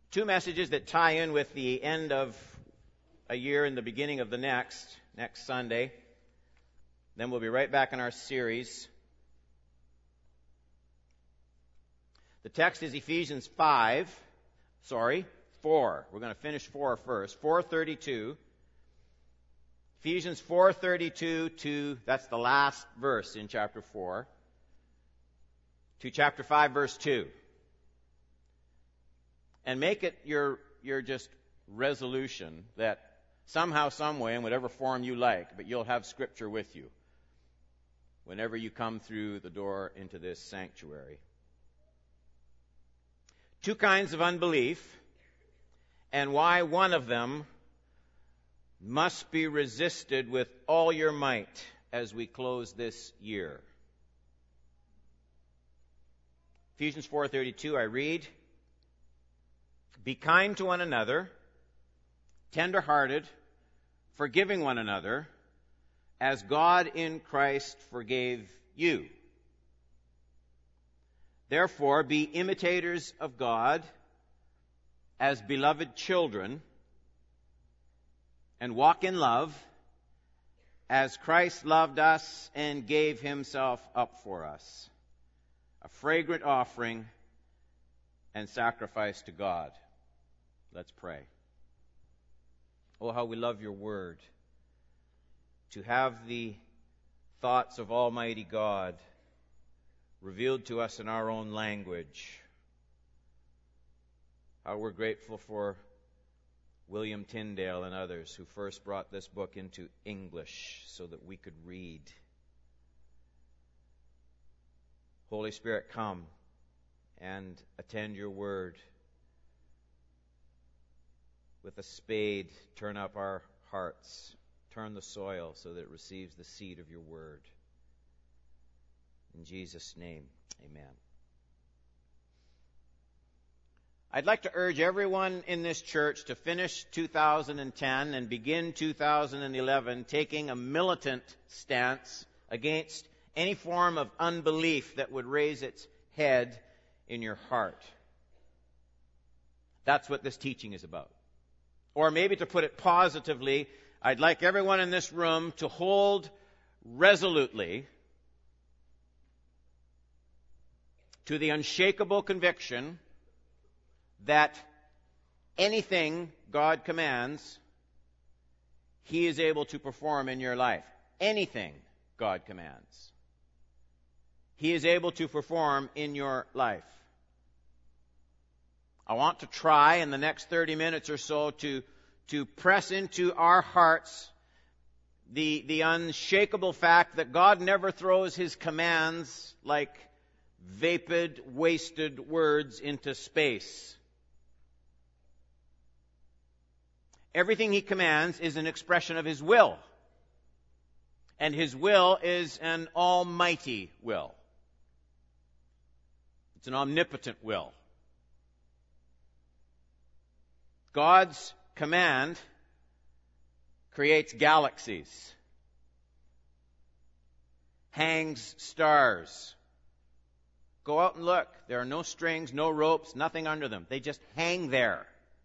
two messages that tie in with the end of a year and the beginning of the next Sunday. Then we'll be right back in our series. The text is Ephesians 4. We're going to finish 4 first. 4:32. Ephesians 4:32 to, that's the last verse in chapter 4, to chapter 5, verse 2. And make it your just resolution that somehow, some way, in whatever form you like, but you'll have Scripture with you whenever you come through the door into this sanctuary. Two kinds of unbelief, and why one of them must be resisted with all your might as we close this year. Ephesians 4:32, I read, "Be kind to one another, tender-hearted, forgiving one another, as God in Christ forgave you. Therefore, be imitators of God as beloved children, and walk in love, as Christ loved us and gave himself up for us, a fragrant offering and sacrifice to God." Let's pray. Oh, how we love your word. To have the thoughts of Almighty God revealed to us in our own language. How we're grateful for William Tyndale and others who first brought this book into English so that we could read. Holy Spirit, come and attend your word. With a spade, turn up our hearts. Turn the soil so that it receives the seed of your word. In Jesus' name, amen. I'd like to urge everyone in this church to finish 2010 and begin 2011 taking a militant stance against any form of unbelief that would raise its head in your heart. That's what this teaching is about. Or maybe to put it positively, I'd like everyone in this room to hold resolutely to the unshakable conviction that anything God commands, he is able to perform in your life. Anything God commands, he is able to perform in your life. I want to try in the next 30 minutes or so to press into our hearts the unshakable fact that God never throws his commands like vapid, wasted words into space. Everything he commands is an expression of his will. And his will is an almighty will. It's an omnipotent will. God's command creates galaxies, hangs stars. Go out and look. There are no strings, no ropes, nothing under them. They just hang there.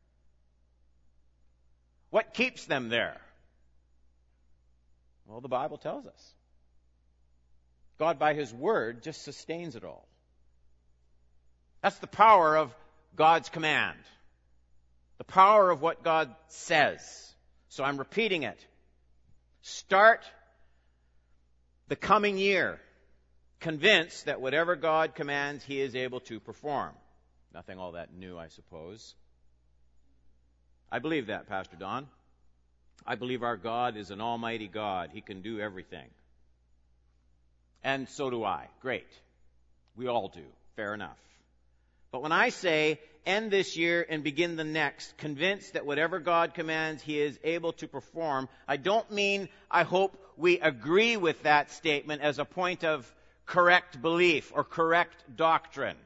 What keeps them there? Well, the Bible tells us. God, by his word, just sustains it all. That's the power of God's command. The power of what God says. So I'm repeating it. Start the coming year convinced that whatever God commands, he is able to perform. Nothing all that new, I suppose. I believe that, Pastor Don. I believe our God is an almighty God. He can do everything. And so do I. Great. We all do. Fair enough. But when I say end this year and begin the next, convinced that whatever God commands, he is able to perform, I don't mean I hope we agree with that statement as a point of correct belief or correct doctrine.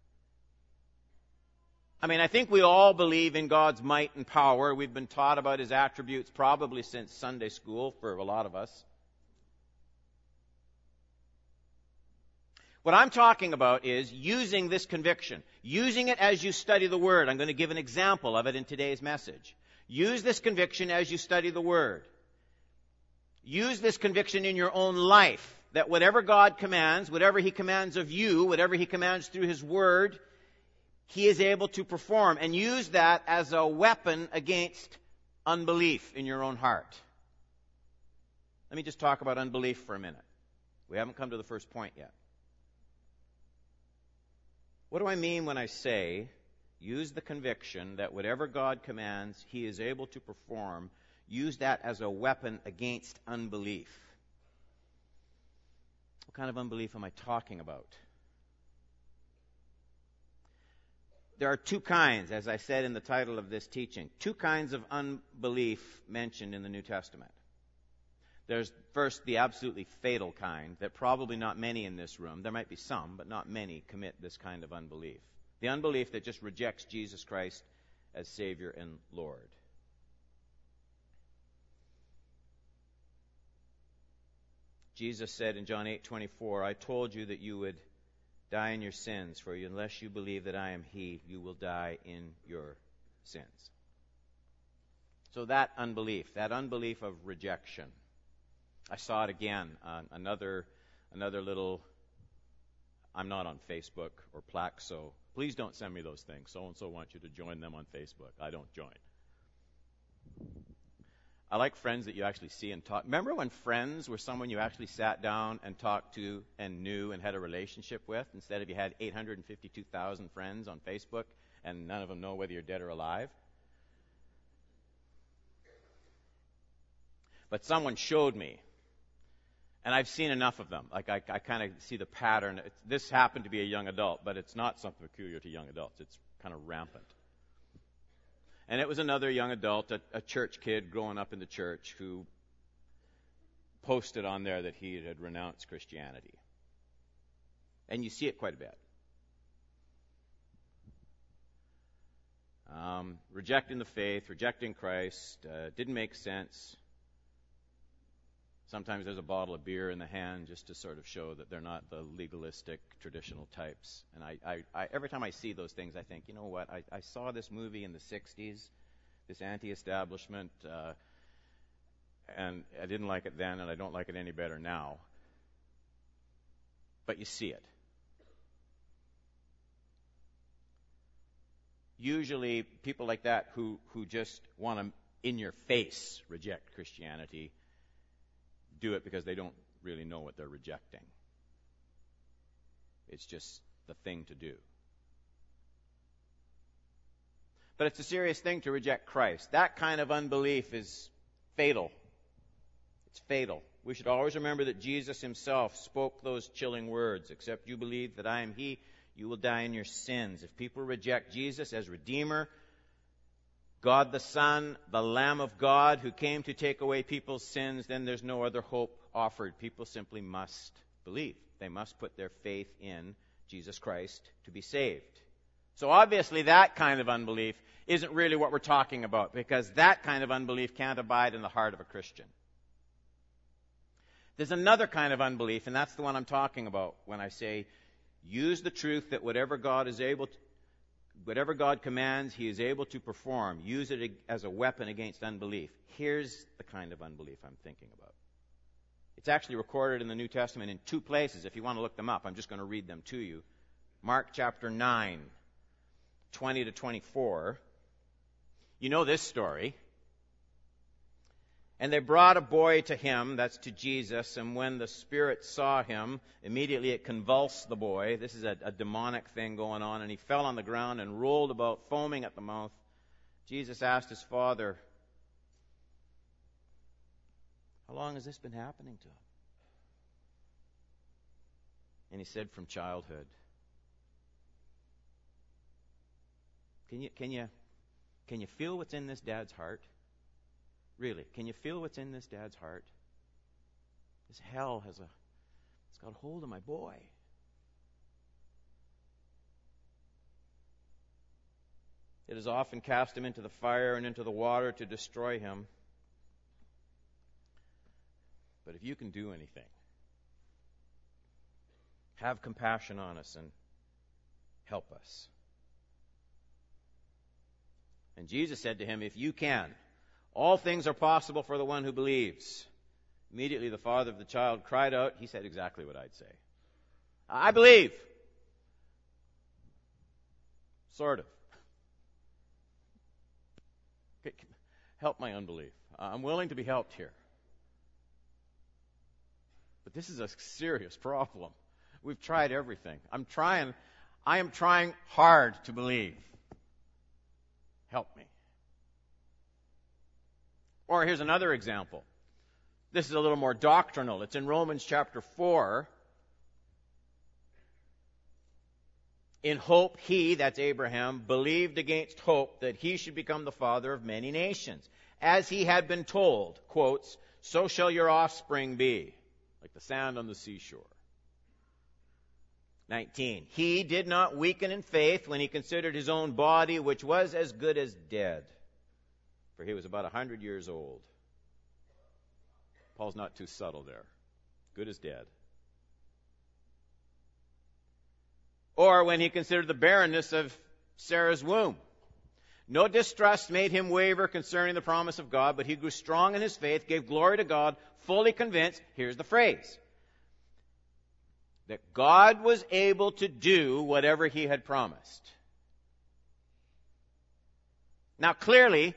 I mean, I think we all believe in God's might and power. We've been taught about his attributes probably since Sunday school for a lot of us. What I'm talking about is using this conviction, using it as you study the Word. I'm going to give an example of it in today's message. Use this conviction as you study the Word. Use this conviction in your own life, that whatever God commands, whatever He commands of you, whatever He commands through His Word, He is able to perform. And use that as a weapon against unbelief in your own heart. Let me just talk about unbelief for a minute. We haven't come to the first point yet. What do I mean when I say, use the conviction that whatever God commands, He is able to perform? Use that as a weapon against unbelief. What kind of unbelief am I talking about? There are two kinds, as I said in the title of this teaching, two kinds of unbelief mentioned in the New Testament. There's first the absolutely fatal kind that probably not many in this room, there might be some, but not many commit this kind of unbelief. The unbelief that just rejects Jesus Christ as Savior and Lord. Jesus said in John 8:24, I told you that you would die in your sins, for unless you believe that I am He, you will die in your sins. So that unbelief of rejection. I saw it again, another little, I'm not on Facebook or Plaque, so please don't send me those things. So-and-so wants you to join them on Facebook. I don't join. I like friends that you actually see and talk. Remember when friends were someone you actually sat down and talked to and knew and had a relationship with, instead of you had 852,000 friends on Facebook and none of them know whether you're dead or alive? But someone showed me, and I've seen enough of them. Like I kind of see the pattern. This happened to be a young adult, but it's not something peculiar to young adults. It's kind of rampant. And it was another young adult, a church kid growing up in the church, who posted on there that he had renounced Christianity. And you see it quite a bit. Rejecting the faith, rejecting Christ, didn't make sense. Sometimes there's a bottle of beer in the hand just to sort of show that they're not the legalistic, traditional types. And I every time I see those things, I think, you know what? I saw this movie in the 60s, this anti-establishment, and I didn't like it then, and I don't like it any better now. But you see it. Usually, people like that who just want to, in your face, reject Christianity, do it because they don't really know what they're rejecting. It's just the thing to do. But it's a serious thing to reject Christ. That kind of unbelief is fatal. It's fatal. We should always remember that Jesus Himself spoke those chilling words, except you believe that I am He, you will die in your sins. If people reject Jesus as Redeemer, God the Son, the Lamb of God who came to take away people's sins, then there's no other hope offered. People simply must believe. They must put their faith in Jesus Christ to be saved. So obviously that kind of unbelief isn't really what we're talking about, because that kind of unbelief can't abide in the heart of a Christian. There's another kind of unbelief, and that's the one I'm talking about when I say use the truth that whatever God commands, He is able to perform. Use it as a weapon against unbelief. Here's the kind of unbelief I'm thinking about. It's actually recorded in the New Testament in two places. If you want to look them up, I'm just going to read them to you. Mark chapter 9, 20 to 24. You know this story. And they brought a boy to Him, that's to Jesus, and when the Spirit saw him, immediately it convulsed the boy. This is a demonic thing going on, and he fell on the ground and rolled about, foaming at the mouth. Jesus asked his father, how long has this been happening to him? And he said, from childhood. Can you feel what's in this dad's heart? Really, can you feel what's in this dad's heart? This hell it's got hold of my boy. It has often cast him into the fire and into the water to destroy him. But if you can do anything, Have compassion on us and help us. And Jesus said to him, if you can, all things are possible for the one who believes. Immediately the father of the child cried out. He said exactly what I'd say. I believe. Sort of. Help my unbelief. I'm willing to be helped here. But this is a serious problem. We've tried everything. I am trying hard to believe. Help me. Or here's another example. This is a little more doctrinal. It's in Romans chapter 4. In hope he, that's Abraham, believed against hope that he should become the father of many nations. As he had been told, quotes, so shall your offspring be, like the sand on the seashore. 19. He did not weaken in faith when he considered his own body, which was as good as dead, for he was about 100 years old. Paul's not too subtle there. Good as dead. Or when he considered the barrenness of Sarah's womb. No distrust made him waver concerning the promise of God, but he grew strong in his faith, gave glory to God, fully convinced, here's the phrase, that God was able to do whatever he had promised. Now clearly,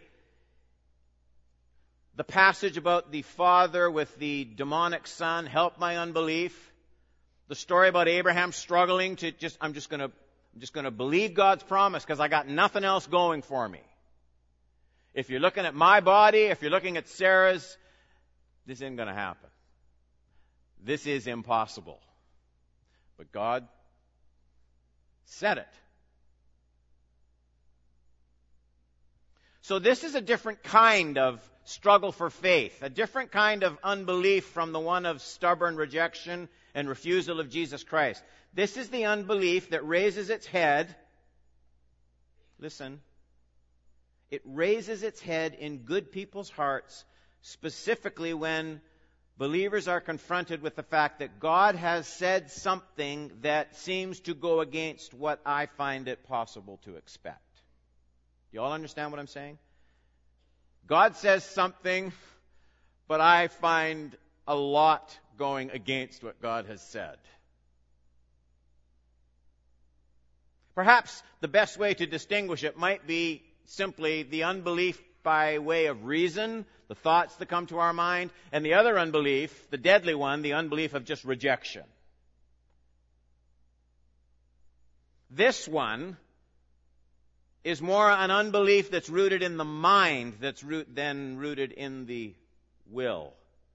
the passage about the father with the demonic son, help my unbelief, the story about Abraham struggling to I'm just going to believe God's promise because I got nothing else going for me. If you're looking at my body, if you're looking at Sarah's, this isn't going to happen. This is impossible. But God said it. So this is a different kind of struggle for faith, a different kind of unbelief from the one of stubborn rejection and refusal of Jesus Christ. This is the unbelief that raises its head. Listen. It raises its head in good people's hearts, specifically when believers are confronted with the fact that God has said something that seems to go against what I find it possible to expect. Do you all understand what I'm saying? God says something, but I find a lot going against what God has said. Perhaps the best way to distinguish it might be simply the unbelief by way of reason, the thoughts that come to our mind, and the other unbelief, the deadly one, the unbelief of just rejection. This one is more an unbelief that's rooted in the mind than rooted in the will.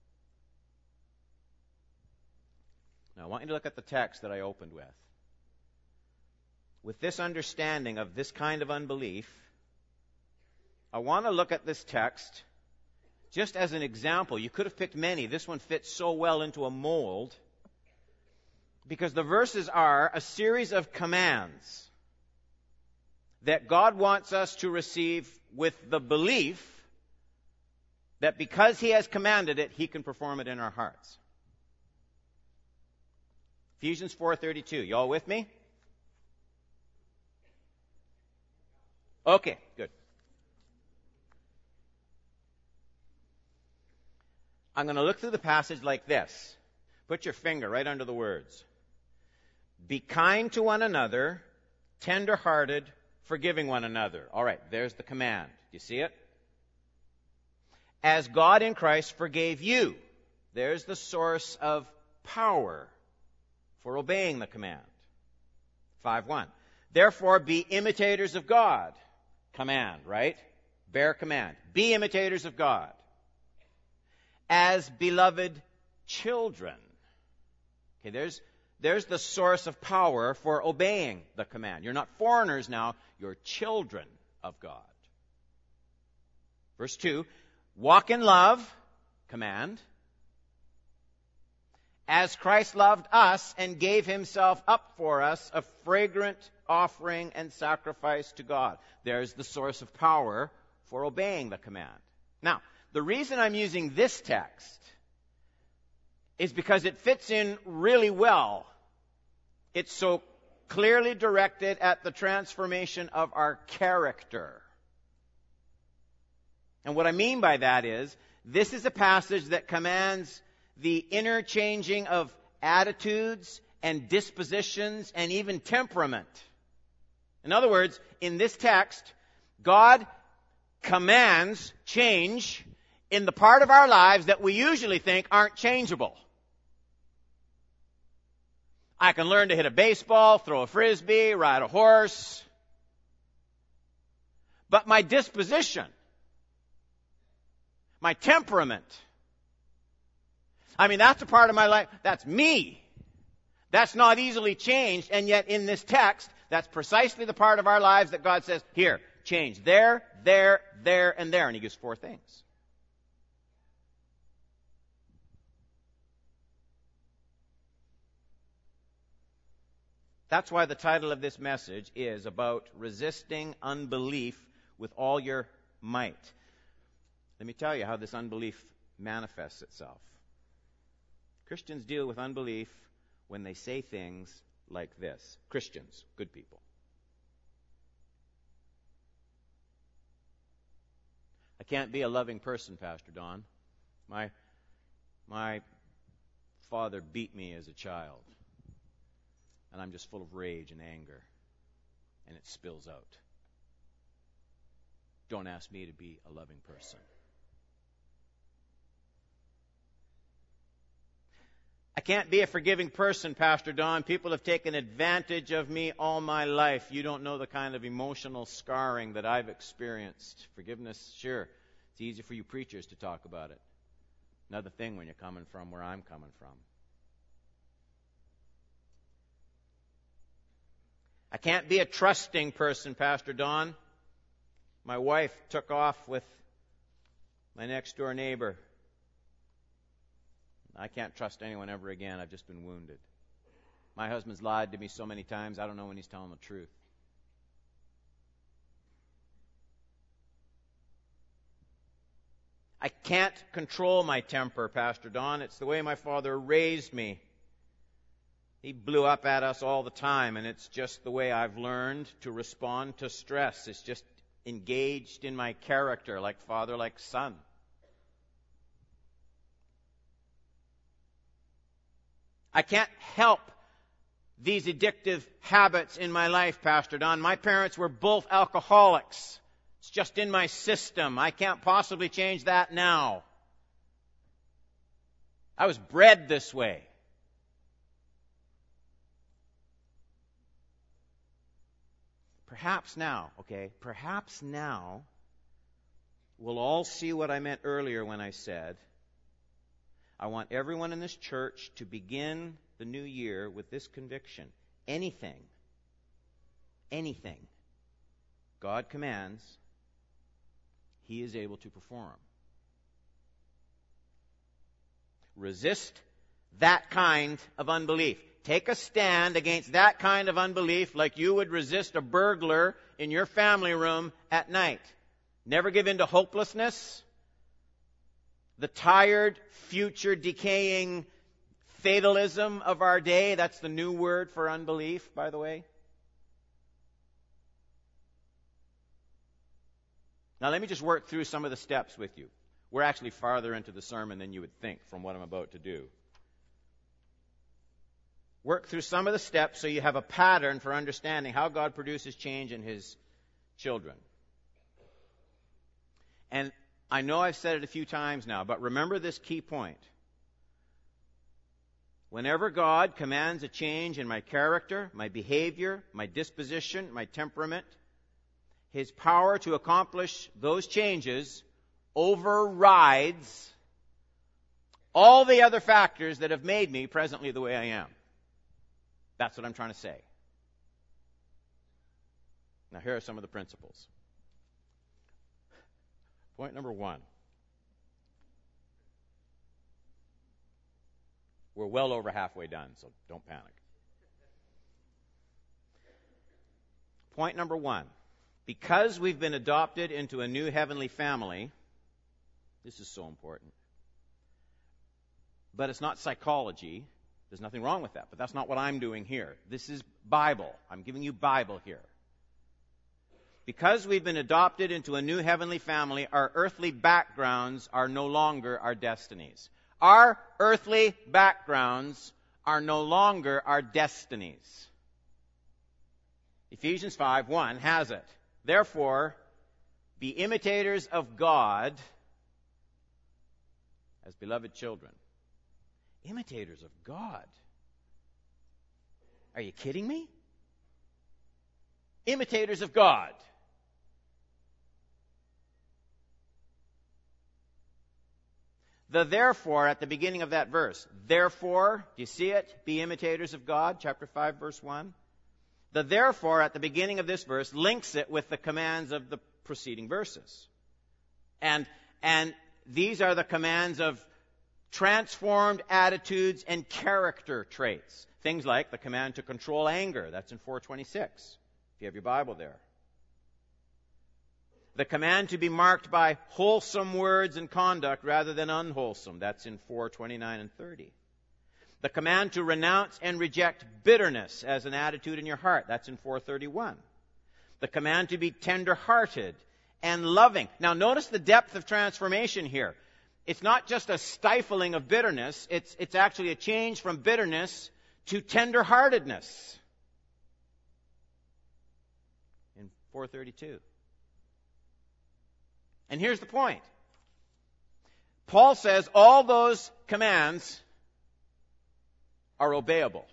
Now, I want you to look at the text that I opened with. With this understanding of this kind of unbelief, I want to look at this text just as an example. You could have picked many. This one fits so well into a mold because the verses are a series of commands that God wants us to receive with the belief that because He has commanded it, He can perform it in our hearts. Ephesians 4:32. You all with me? Okay, good. I'm going to look through the passage like this. Put your finger right under the words. Be kind to one another, tender-hearted, forgiving one another. All right, there's the command. Do you see it? As God in Christ forgave you. There's the source of power for obeying the command. 5:1. Therefore, be imitators of God. Command, right? Bear command. Be imitators of God. As beloved children. Okay, there's the source of power for obeying the command. You're not foreigners now, you're children of God. Verse 2, walk in love, command, as Christ loved us and gave Himself up for us, a fragrant offering and sacrifice to God. There's the source of power for obeying the command. Now, the reason I'm using this text is because it fits in really well It's so clearly directed at the transformation of our character. And what I mean by that is, this is a passage that commands the interchanging of attitudes and dispositions and even temperament. In other words, in this text, God commands change in the part of our lives that we usually think aren't changeable. I can learn to hit a baseball, throw a frisbee, ride a horse. But my disposition, my temperament, that's a part of my life. That's me. That's not easily changed. And yet in this text, that's precisely the part of our lives that God says, here, change there, there, there, and there. And He gives 4 things. That's why the title of this message is about resisting unbelief with all your might. Let me tell you how this unbelief manifests itself. Christians deal with unbelief when they say things like this. Christians, good people. I can't be a loving person, Pastor Don. My father beat me as a child. And I'm just full of rage and anger. And it spills out. Don't ask me to be a loving person. I can't be a forgiving person, Pastor Don. People have taken advantage of me all my life. You don't know the kind of emotional scarring that I've experienced. Forgiveness, sure. It's easy for you preachers to talk about it. Another thing when you're coming from where I'm coming from. I can't be a trusting person, Pastor Don. My wife took off with my next-door neighbor. I can't trust anyone ever again. I've just been wounded. My husband's lied to me so many times, I don't know when he's telling the truth. I can't control my temper, Pastor Don. It's the way my father raised me. He blew up at us all the time, and it's just the way I've learned to respond to stress. It's just engaged in my character, like father, like son. I can't help these addictive habits in my life, Pastor Don. My parents were both alcoholics. It's just in my system. I can't possibly change that now. I was bred this way. Perhaps now, we'll all see what I meant earlier when I said, I want everyone in this church to begin the new year with this conviction. Anything God commands, He is able to perform. Resist that kind of unbelief. Take a stand against that kind of unbelief like you would resist a burglar in your family room at night. Never give in to hopelessness, the tired, future decaying fatalism of our day. That's the new word for unbelief, by the way. Now let me just work through some of the steps with you. We're actually farther into the sermon than you would think from what I'm about to do. Work through some of the steps so you have a pattern for understanding how God produces change in His children. And I know I've said it a few times now, but remember this key point. Whenever God commands a change in my character, my behavior, my disposition, my temperament, His power to accomplish those changes overrides all the other factors that have made me presently the way I am. That's what I'm trying to say. Now, here are some of the principles. Point number 1. We're well over halfway done, so don't panic. Point number 1. Because we've been adopted into a new heavenly family, this is so important. But it's not psychology. There's nothing wrong with that, but that's not what I'm doing here. This is Bible. I'm giving you Bible here. Because we've been adopted into a new heavenly family, our earthly backgrounds are no longer our destinies. Our earthly backgrounds are no longer our destinies. Ephesians 5:1 has it. Therefore, be imitators of God as beloved children. Imitators of God. Are you kidding me? Imitators of God. The therefore at the beginning of that verse. Therefore, do you see it? Be imitators of God, chapter 5, verse 1. The therefore at the beginning of this verse links it with the commands of the preceding verses. And these are the commands of transformed attitudes and character traits. Things like the command to control anger. That's in 4:26, if you have your Bible there. The command to be marked by wholesome words and conduct rather than unwholesome. That's in 4:29 and 30. The command to renounce and reject bitterness as an attitude in your heart. That's in 4:31. The command to be tender-hearted and loving. Now notice the depth of transformation here. It's not just a stifling of bitterness. It's actually a change from bitterness to tender-heartedness. In 4:32. And here's the point. Paul says all those commands are obeyable.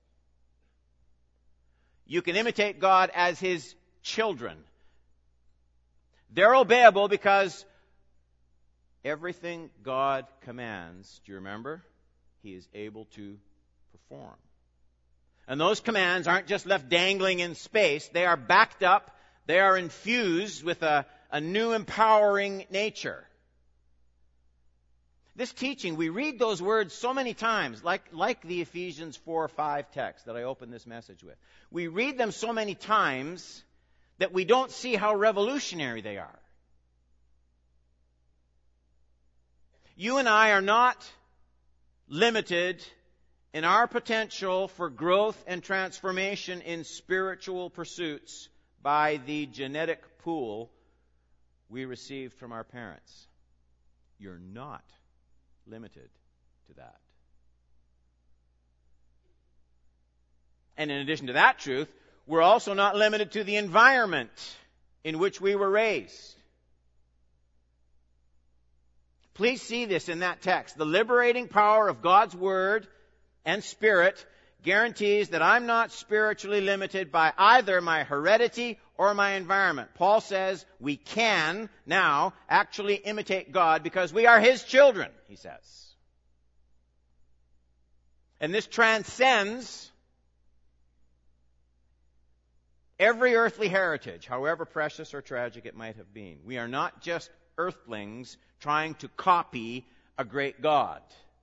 You can imitate God as His children. They're obeyable because everything God commands, do you remember? He is able to perform. And those commands aren't just left dangling in space. They are backed up. They are infused with a new empowering nature. This teaching, we read those words so many times, like the Ephesians 4:5 text that I opened this message with. We read them so many times that we don't see how revolutionary they are. You and I are not limited in our potential for growth and transformation in spiritual pursuits by the genetic pool we received from our parents. You're not limited to that. And in addition to that truth, we're also not limited to the environment in which we were raised. Please see this in that text. The liberating power of God's Word and Spirit guarantees that I'm not spiritually limited by either my heredity or my environment. Paul says we can now actually imitate God because we are His children, he says. And this transcends every earthly heritage, however precious or tragic it might have been. We are not just earthlings trying to copy a great God.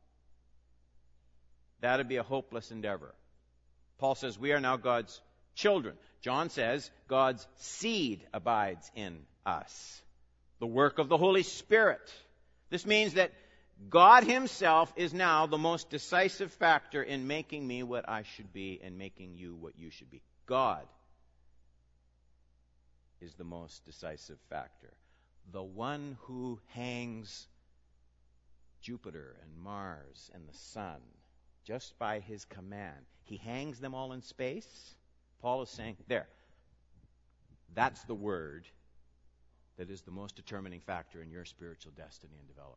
That would be a hopeless endeavor. Paul says we are now God's children. John says God's seed abides in us. The work of the Holy Spirit. This means that God Himself is now the most decisive factor in making me what I should be and making you what you should be. God is the most decisive factor. The one who hangs Jupiter and Mars and the sun just by His command. He hangs them all in space. Paul is saying, there, that's the word that is the most determining factor in your spiritual destiny and development.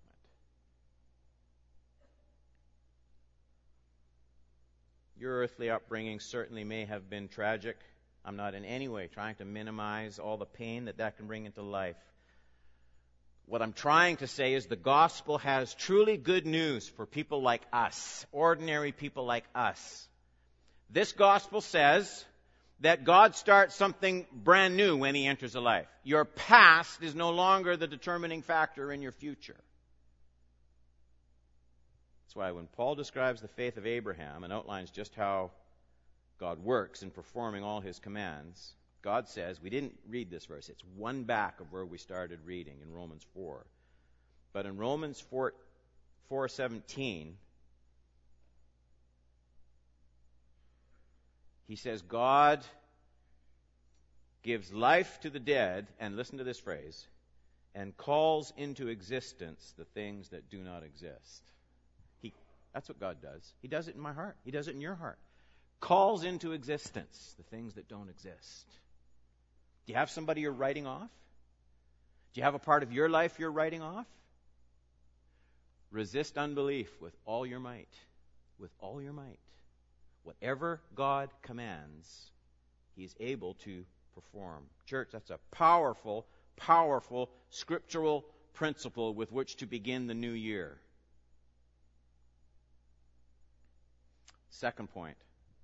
Your earthly upbringing certainly may have been tragic. I'm not in any way trying to minimize all the pain that can bring into life. What I'm trying to say is the gospel has truly good news for people like us, ordinary people like us. This gospel says that God starts something brand new when He enters a life. Your past is no longer the determining factor in your future. That's why when Paul describes the faith of Abraham and outlines just how God works in performing all His commands, God says, we didn't read this verse, it's one back of where we started reading in Romans 4. But in Romans 4:17, He says, God gives life to the dead, and listen to this phrase, and calls into existence the things that do not exist. That's what God does. He does it in my heart. He does it in your heart. Calls into existence the things that don't exist. Do you have somebody you're writing off? Do you have a part of your life you're writing off? Resist unbelief with all your might. With all your might. Whatever God commands, He is able to perform. Church, that's a powerful, powerful scriptural principle with which to begin the new year. Second point.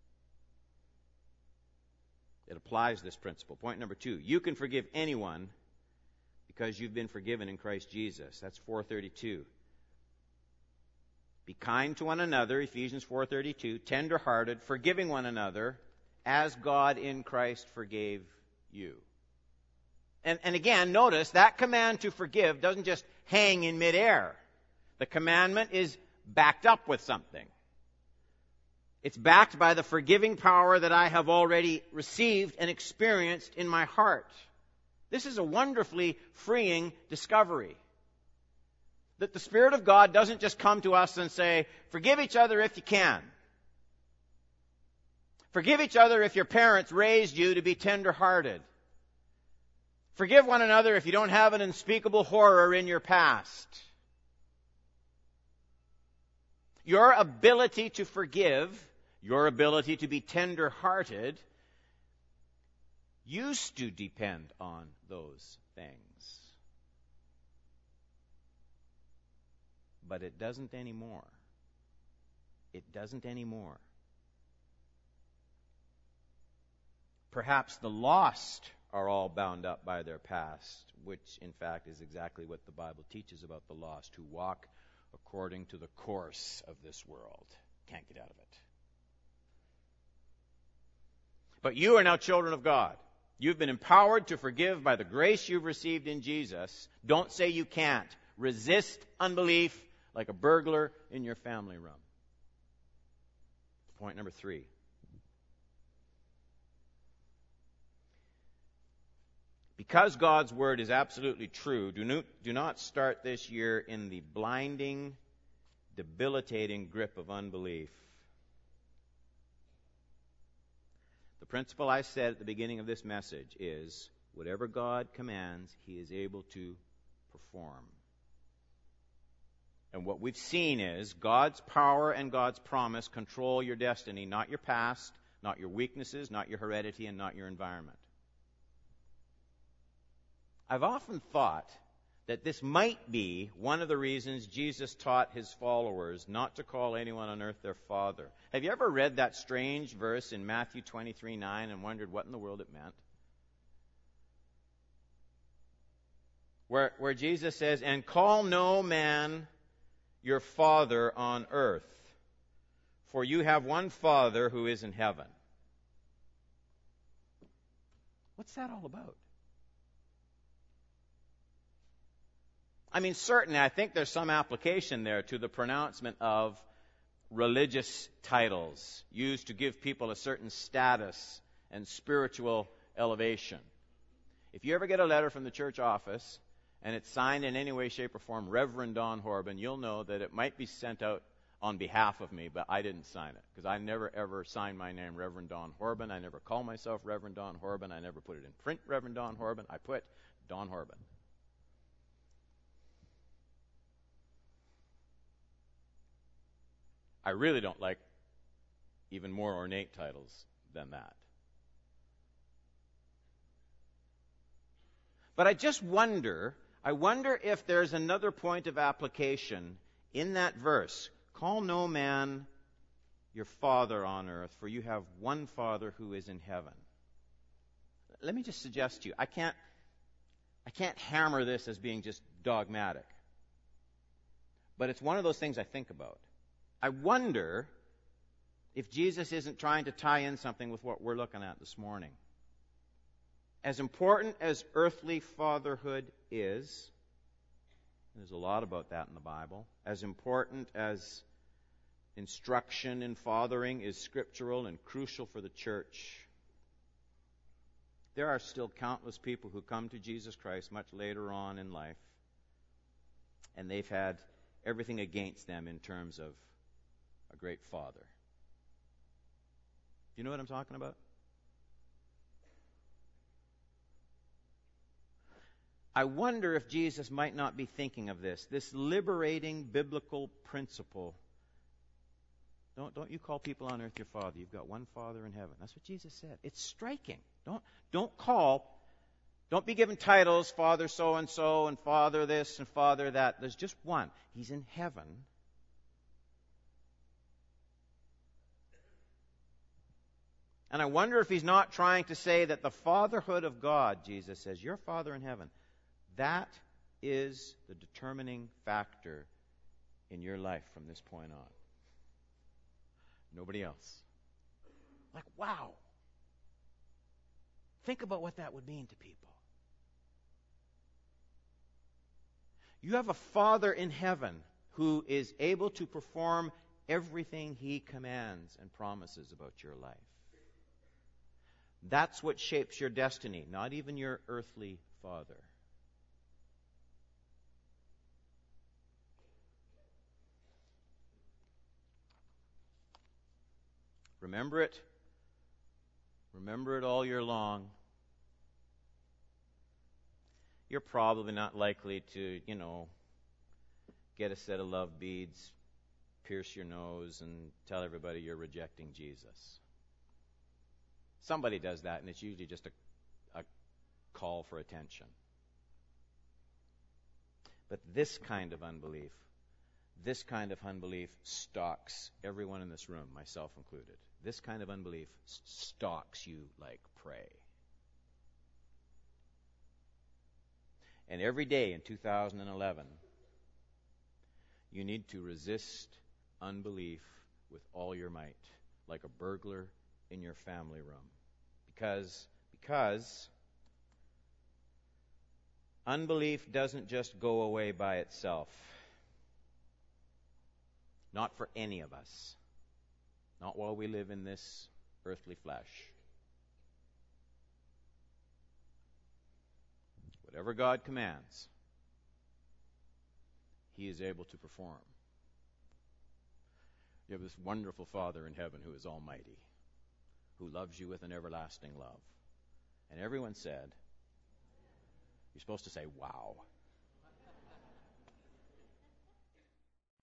It applies this principle. Point number 2. You can forgive anyone because you've been forgiven in Christ Jesus. That's 4:32. Be kind to one another, Ephesians 4:32, tender-hearted, forgiving one another, as God in Christ forgave you. And again, notice that command to forgive doesn't just hang in midair. The commandment is backed up with something. It's backed by the forgiving power that I have already received and experienced in my heart. This is a wonderfully freeing discovery. That the Spirit of God doesn't just come to us and say, forgive each other if you can. Forgive each other if your parents raised you to be tender-hearted. Forgive one another if you don't have an unspeakable horror in your past. Your ability to forgive, your ability to be tender-hearted, used to depend on those things. But it doesn't anymore. It doesn't anymore. Perhaps the lost are all bound up by their past, which in fact is exactly what the Bible teaches about the lost who walk according to the course of this world. Can't get out of it. But you are now children of God. You've been empowered to forgive by the grace you've received in Jesus. Don't say you can't. Resist unbelief like a burglar in your family room. Point number 3. Because God's word is absolutely true, do not start this year in the blinding, debilitating grip of unbelief. The principle I said at the beginning of this message is, whatever God commands, He is able to perform. And what we've seen is God's power and God's promise control your destiny, not your past, not your weaknesses, not your heredity, and not your environment. I've often thought that this might be one of the reasons Jesus taught His followers not to call anyone on earth their father. Have you ever read that strange verse in Matthew 23:9 and wondered what in the world it meant? Where Jesus says, and call no man your father on earth, for you have one Father who is in heaven. What's that all about? I mean, certainly, I think there's some application there to the pronouncement of religious titles used to give people a certain status and spiritual elevation. If you ever get a letter from the church office and it's signed in any way, shape, or form Reverend Don Horban, you'll know that it might be sent out on behalf of me, but I didn't sign it because I never ever signed my name Reverend Don Horban. I never call myself Reverend Don Horban. I never put it in print Reverend Don Horban. I put Don Horban. I really don't like even more ornate titles than that. But I wonder if there's another point of application in that verse. Call no man your father on earth, for you have one Father who is in heaven. Let me just suggest to you, I can't hammer this as being just dogmatic. But it's one of those things I think about. I wonder if Jesus isn't trying to tie in something with what we're looking at this morning. As important as earthly fatherhood is, there's a lot about that in the Bible, as important as instruction in fathering is scriptural and crucial for the church. There are still countless people who come to Jesus Christ much later on in life, and they've had everything against them in terms of a great father. Do you know what I'm talking about? I wonder if Jesus might not be thinking of this liberating biblical principle. Don't you call people on earth your father. You've got one Father in heaven. That's what Jesus said. It's striking. Don't be given titles, Father so-and-so and Father this and Father that. There's just one. He's in heaven. And I wonder if he's not trying to say that the fatherhood of God, Jesus says, your Father in heaven, that is the determining factor in your life from this point on. Nobody else. Like, wow. Think about what that would mean to people. You have a Father in heaven who is able to perform everything he commands and promises about your life. That's what shapes your destiny, not even your earthly father. Remember it. Remember it all year long. You're probably not likely to, get a set of love beads, pierce your nose, and tell everybody you're rejecting Jesus. Somebody does that, and it's usually just a call for attention. But this kind of unbelief stalks everyone in this room, myself included. This kind of unbelief stalks you like prey. And every day in 2011, you need to resist unbelief with all your might, like a burglar in your family room. Because unbelief doesn't just go away by itself. Not for any of us. Not while we live in this earthly flesh. Whatever God commands, He is able to perform. You have this wonderful Father in heaven who is almighty, who loves you with an everlasting love. And everyone said, you're supposed to say, wow.